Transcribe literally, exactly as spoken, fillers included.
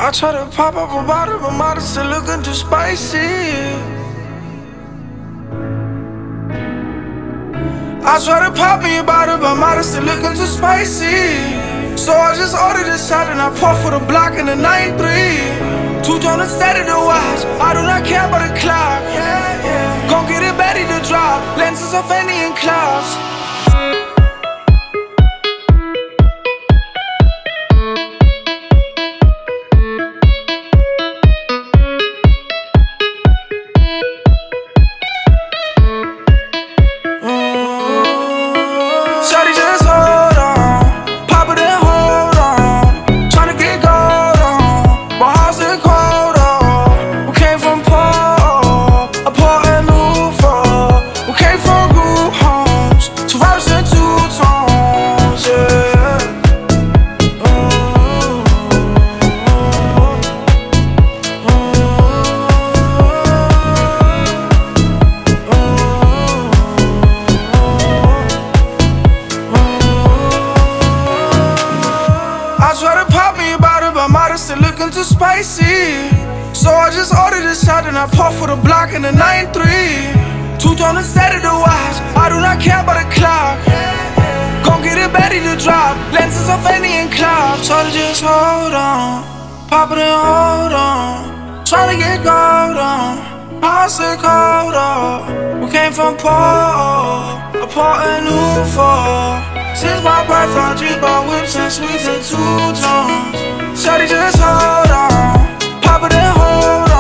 I try to pop up a bottle, but model still looking too spicy. I try to pop me a bottle, but model still looking too spicy. So I just ordered a shot and I pour for the block in the nine three. Two tone steady to watch, I do not care about the clock. Gon' get it ready to drop, lenses of Fendi and Klaus. Shawty just hold on, pop it and hold on. Tryna get gold on, but house is cold on. We came from poor, a poor and new for. We came from group homes, two routes and two tones, yeah. Ooh, I try to pop me a bottle, but model still looking too spicy. So I just ordered a shot and I pour for the block in the nine three. Two tone steady to watch, I do not care about the clock. Gon' get it ready to drop, lenses of Fendi and Klaus. Try to just hold on, pop it and hold on. Tryna get gold on, house is cold on. We came from poor, a poor and new for. Since my birth, I drink about whips and sweets and two tones. Shawty just hold on, pop it and hold on.